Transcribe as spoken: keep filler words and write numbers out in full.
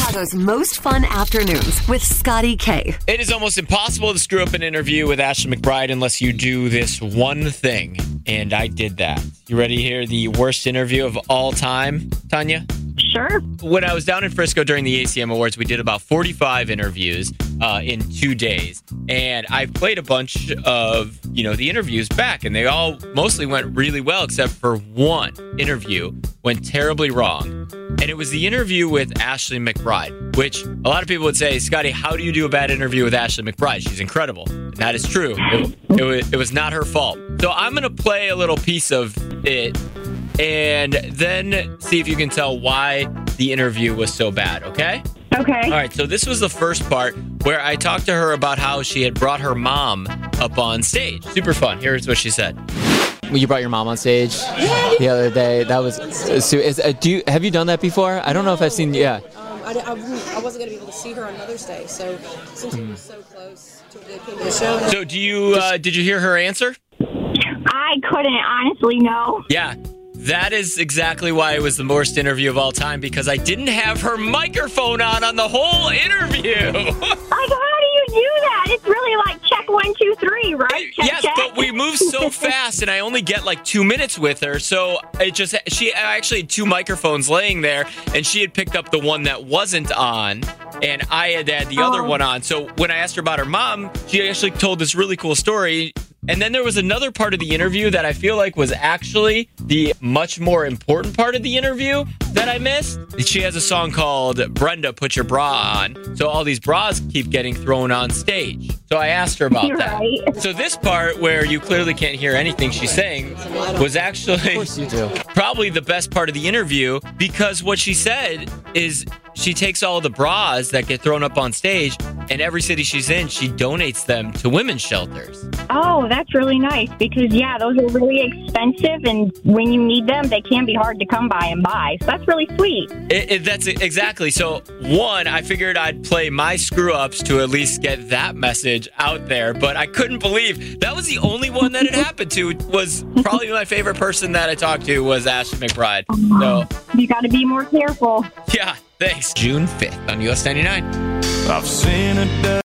Chicago's most fun afternoons with Scotty K. It is almost impossible to screw up an interview with Ashley McBryde unless you do this one thing. And I did that. You ready to hear the worst interview of all time, Tanya? Sure. When I was down in Frisco during the A C M Awards, we did about forty-five interviews uh, in two days. And I played a bunch of, you know, the interviews back, and they all mostly went really well, except for one interview went terribly wrong. And it was the interview with Ashley McBryde, which a lot of people would say, Scotty, how do you do a bad interview with Ashley McBryde? She's incredible. And that is true. It, it, was, it was not her fault. So I'm going to play a little piece of it and then see if you can tell why the interview was so bad, okay? Okay. All right, so this was the first part where I talked to her about how she had brought her mom up on stage. Super fun. Here's what she said. You brought your mom on stage the other day. That was. So is, uh, do you have you done that before? I don't know if I've seen. Yeah. Um, I, I, I wasn't going to be able to see her on Mother's Day, so since we were so close to the came to the show. So do you uh, did you hear her answer? I couldn't honestly know. Yeah. That is exactly why it was the worst interview of all time, because I didn't have her microphone on on the whole interview. Like, how do you do that? It's really like check one, two, three, right? Check, yes, check. but we move so fast, and I only get like two minutes with her. So it just she I actually had two microphones laying there, and she had picked up the one that wasn't on, and I had had the oh. other one on. So when I asked her about her mom, she actually told this really cool story. And then there was another part of the interview that I feel like was actually the much more important part of the interview that I missed. She has a song called Brenda, Put Your Bra On. So all these bras keep getting thrown on stage. So I asked her about You're that. Right. So this part where you clearly can't hear anything she's saying was actually Of course you do. probably the best part of the interview, because what she said is she takes all the bras that get thrown up on stage, and every city she's in, she donates them to women's shelters. Oh, that's really nice because, yeah, those are really expensive, and when you need them, they can be hard to come by and buy. So that's really sweet. It, it, that's it, exactly. So, one, I figured I'd play my screw-ups to at least get that message out there, but I couldn't believe that was the only one that it happened to. Was probably my favorite person that I talked to was Ashley McBryde. So, You got to be more careful. yeah, thanks. June fifth on U S ninety-nine. I've seen it.